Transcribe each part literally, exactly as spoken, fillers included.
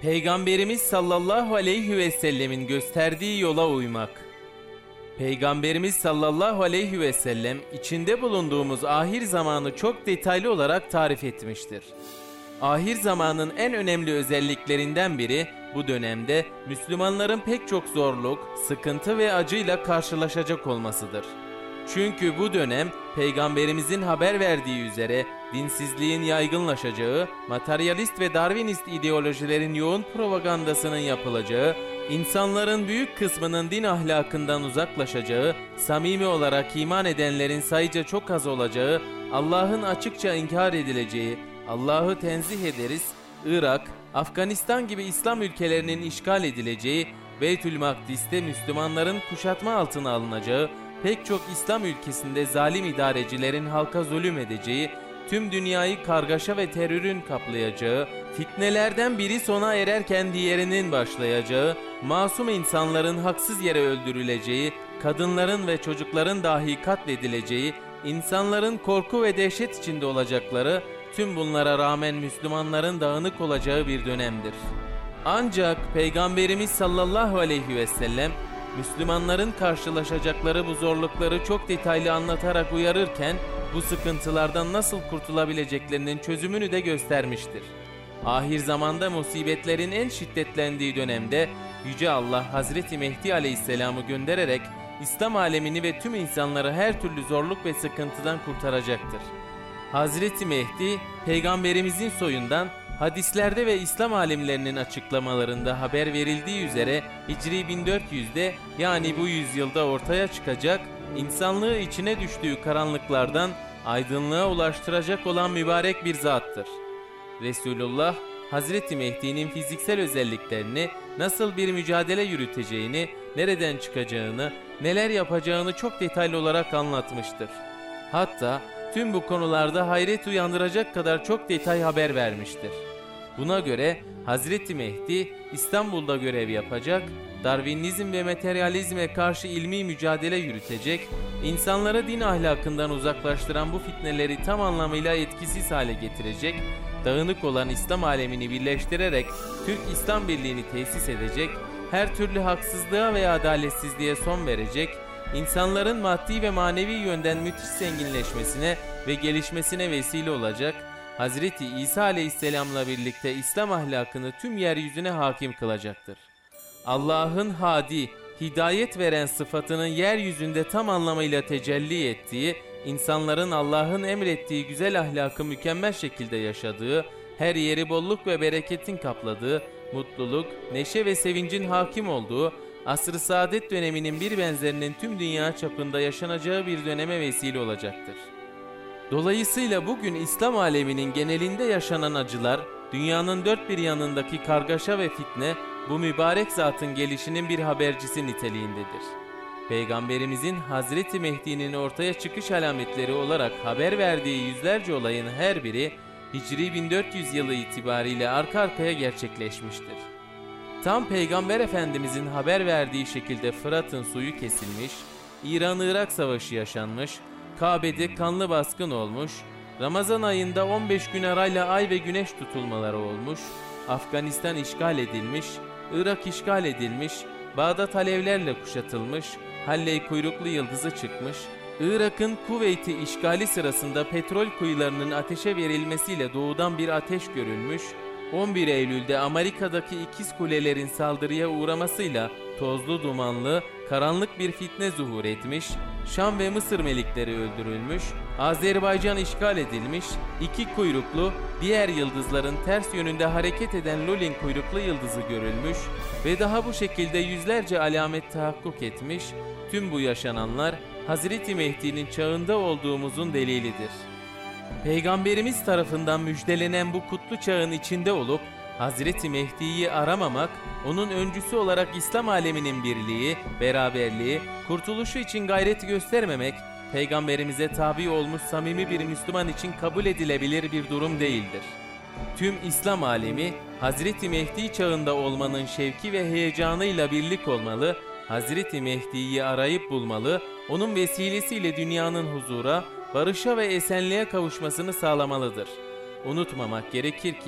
Peygamberimiz sallallahu aleyhi ve sellemin gösterdiği yola uymak. Peygamberimiz sallallahu aleyhi ve sellem içinde bulunduğumuz ahir zamanı çok detaylı olarak tarif etmiştir. Ahir zamanın en önemli özelliklerinden biri bu dönemde Müslümanların pek çok zorluk, sıkıntı ve acıyla karşılaşacak olmasıdır. Çünkü bu dönem Peygamberimizin haber verdiği üzere dinsizliğin yaygınlaşacağı, materyalist ve Darwinist ideolojilerin yoğun propagandasının yapılacağı, insanların büyük kısmının din ahlakından uzaklaşacağı, samimi olarak iman edenlerin sayıca çok az olacağı, Allah'ın açıkça inkar edileceği, Allah'ı tenzih ederiz, Irak, Afganistan gibi İslam ülkelerinin işgal edileceği, Beytül Makdis'te Müslümanların kuşatma altına alınacağı, pek çok İslam ülkesinde zalim idarecilerin halka zulüm edeceği, tüm dünyayı kargaşa ve terörün kaplayacağı, fitnelerden biri sona ererken diğerinin başlayacağı, masum insanların haksız yere öldürüleceği, kadınların ve çocukların dahi katledileceği, insanların korku ve dehşet içinde olacakları, tüm bunlara rağmen Müslümanların dağınık olacağı bir dönemdir. Ancak Peygamberimiz sallallahu aleyhi ve sellem, Müslümanların karşılaşacakları bu zorlukları çok detaylı anlatarak uyarırken, bu sıkıntılardan nasıl kurtulabileceklerinin çözümünü de göstermiştir. Ahir zamanda musibetlerin en şiddetlendiği dönemde Yüce Allah Hazreti Mehdi Aleyhisselam'ı göndererek İslam alemini ve tüm insanları her türlü zorluk ve sıkıntıdan kurtaracaktır. Hazreti Mehdi, Peygamberimizin soyundan, hadislerde ve İslam alimlerinin açıklamalarında haber verildiği üzere Hicri bin dört yüzde yani bu yüzyılda ortaya çıkacak, insanlığı içine düştüğü karanlıklardan aydınlığa ulaştıracak olan mübarek bir zattır. Resulullah, Hazreti Mehdi'nin fiziksel özelliklerini, nasıl bir mücadele yürüteceğini, nereden çıkacağını, neler yapacağını çok detaylı olarak anlatmıştır. Hatta tüm bu konularda hayret uyandıracak kadar çok detay haber vermiştir. Buna göre Hazreti Mehdi İstanbul'da görev yapacak, Darwinizm ve materyalizme karşı ilmi mücadele yürütecek, insanları din ahlakından uzaklaştıran bu fitneleri tam anlamıyla etkisiz hale getirecek, dağınık olan İslam alemini birleştirerek Türk İslam Birliği'ni tesis edecek, her türlü haksızlığa ve adaletsizliğe son verecek, İnsanların maddi ve manevi yönden müthiş zenginleşmesine ve gelişmesine vesile olacak, Hazreti İsa Aleyhisselam'la birlikte İslam ahlakını tüm yeryüzüne hakim kılacaktır. Allah'ın hadi, hidayet veren sıfatının yeryüzünde tam anlamıyla tecelli ettiği, insanların Allah'ın emrettiği güzel ahlakı mükemmel şekilde yaşadığı, her yeri bolluk ve bereketin kapladığı, mutluluk, neşe ve sevincin hakim olduğu, asr-ı saadet döneminin bir benzerinin tüm dünya çapında yaşanacağı bir döneme vesile olacaktır. Dolayısıyla bugün İslam aleminin genelinde yaşanan acılar, dünyanın dört bir yanındaki kargaşa ve fitne, bu mübarek zatın gelişinin bir habercisi niteliğindedir. Peygamberimizin Hazreti Mehdi'nin ortaya çıkış alametleri olarak haber verdiği yüzlerce olayın her biri, Hicri bin dört yüz yılı itibariyle arka arkaya gerçekleşmiştir. Tam Peygamber Efendimizin haber verdiği şekilde Fırat'ın suyu kesilmiş, İran-Irak savaşı yaşanmış, Kabe'de kanlı baskın olmuş, Ramazan ayında on beş gün arayla ay ve güneş tutulmaları olmuş, Afganistan işgal edilmiş, Irak işgal edilmiş, Bağdat alevlerle kuşatılmış, Halley kuyruklu yıldızı çıkmış, Irak'ın Kuveyt'i işgali sırasında petrol kuyularının ateşe verilmesiyle doğudan bir ateş görülmüş, on bir Eylül'de Amerika'daki ikiz kulelerin saldırıya uğramasıyla tozlu dumanlı, karanlık bir fitne zuhur etmiş, Şam ve Mısır melikleri öldürülmüş, Azerbaycan işgal edilmiş, iki kuyruklu, diğer yıldızların ters yönünde hareket eden Lulin kuyruklu yıldızı görülmüş ve daha bu şekilde yüzlerce alamet tahakkuk etmiş, tüm bu yaşananlar Hazreti Mehdi'nin çağında olduğumuzun delilidir. Peygamberimiz tarafından müjdelenen bu kutlu çağın içinde olup Hazreti Mehdi'yi aramamak, onun öncüsü olarak İslam aleminin birliği, beraberliği, kurtuluşu için gayret göstermemek, Peygamberimize tabi olmuş samimi bir Müslüman için kabul edilebilir bir durum değildir. Tüm İslam alemi Hazreti Mehdi çağında olmanın şevki ve heyecanıyla birlik olmalı, Hazreti Mehdi'yi arayıp bulmalı, onun vesilesiyle dünyanın huzura, barışa ve esenliğe kavuşmasını sağlamalıdır. Unutmamak gerekir ki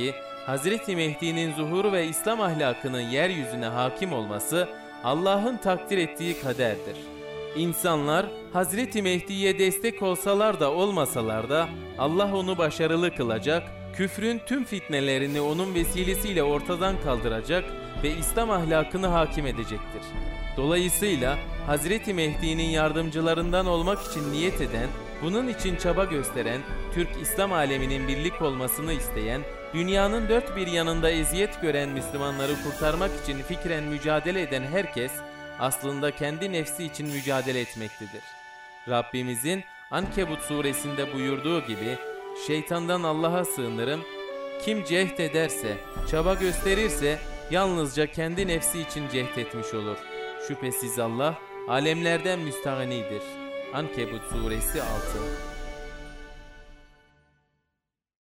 Hazreti Mehdi'nin zuhuru ve İslam ahlakının yeryüzüne hakim olması Allah'ın takdir ettiği kaderdir. İnsanlar Hazreti Mehdi'ye destek olsalar da olmasalar da Allah onu başarılı kılacak, küfrün tüm fitnelerini onun vesilesiyle ortadan kaldıracak ve İslam ahlakını hakim edecektir. Dolayısıyla Hazreti Mehdi'nin yardımcılarından olmak için niyet eden, bunun için çaba gösteren, Türk İslam aleminin birlik olmasını isteyen, dünyanın dört bir yanında eziyet gören Müslümanları kurtarmak için fikren mücadele eden herkes, aslında kendi nefsi için mücadele etmektedir. Rabbimizin Ankebut suresinde buyurduğu gibi, şeytandan Allah'a sığınırım, kim cehd ederse, çaba gösterirse, yalnızca kendi nefsi için cehd etmiş olur. Şüphesiz Allah, alemlerden müstahanidir. Ankebut suresi altı.